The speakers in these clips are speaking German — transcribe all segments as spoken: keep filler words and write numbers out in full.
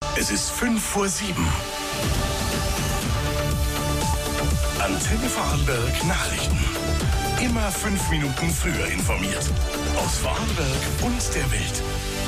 Es ist fünf vor sieben. Antenne Vorarlberg Nachrichten. Immer fünf Minuten früher informiert. Aus Vorarlberg und der Welt.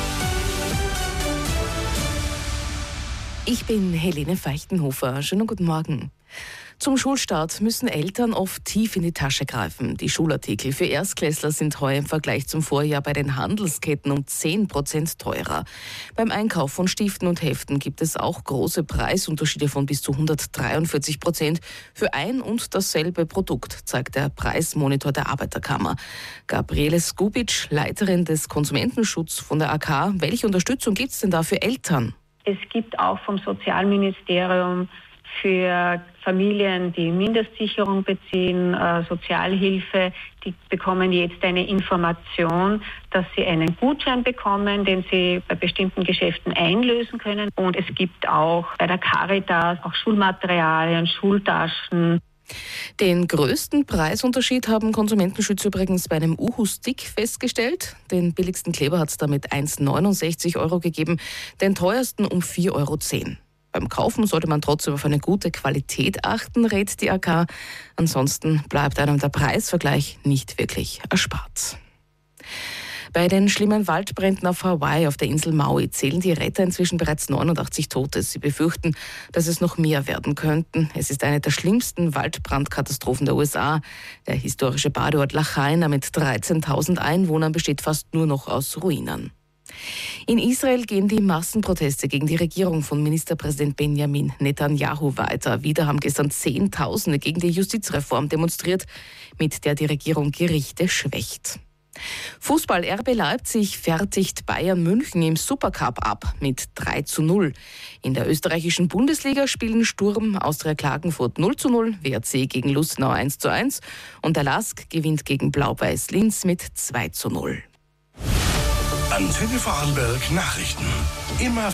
Ich bin Helene Feichtenhofer. Schönen guten Morgen. Zum Schulstart müssen Eltern oft tief in die Tasche greifen. Die Schulartikel für Erstklässler sind heuer im Vergleich zum Vorjahr bei den Handelsketten um zehn Prozent teurer. Beim Einkauf von Stiften und Heften gibt es auch große Preisunterschiede von bis zu hundertdreiundvierzig Prozent für ein und dasselbe Produkt, zeigt der Preismonitor der Arbeiterkammer. Gabriele Skubic, Leiterin des Konsumentenschutzes von der A K. Welche Unterstützung gibt es denn da für Eltern? Es gibt auch vom Sozialministerium für Familien, die Mindestsicherung beziehen, äh, Sozialhilfe, die bekommen jetzt eine Information, dass sie einen Gutschein bekommen, den sie bei bestimmten Geschäften einlösen können. Und es gibt auch bei der Caritas auch Schulmaterialien, Schultaschen. Den größten Preisunterschied haben Konsumentenschützer übrigens bei einem Uhu-Stick festgestellt. Den billigsten Kleber hat es damit eins Komma neunundsechzig Euro gegeben, den teuersten um vier Euro zehn. Beim Kaufen sollte man trotzdem auf eine gute Qualität achten, rät die A K. Ansonsten bleibt einem der Preisvergleich nicht wirklich erspart. Bei den schlimmen Waldbränden auf Hawaii auf der Insel Maui zählen die Retter inzwischen bereits neunundachtzig Tote. Sie befürchten, dass es noch mehr werden könnten. Es ist eine der schlimmsten Waldbrandkatastrophen der U S A. Der historische Badeort Lahaina mit dreizehntausend Einwohnern besteht fast nur noch aus Ruinen. In Israel gehen die Massenproteste gegen die Regierung von Ministerpräsident Benjamin Netanyahu weiter. Wieder haben gestern Zehntausende gegen die Justizreform demonstriert, mit der die Regierung Gerichte schwächt. Fußball: R B Leipzig fertigt Bayern München im Supercup ab mit drei zu null. In der österreichischen Bundesliga spielen Sturm Austria Klagenfurt null zu null, W R C gegen Lustenau eins zu eins und der LASK gewinnt gegen Blau-Weiß Linz mit zwei zu null. Antenne Vorarlberg Nachrichten. Immer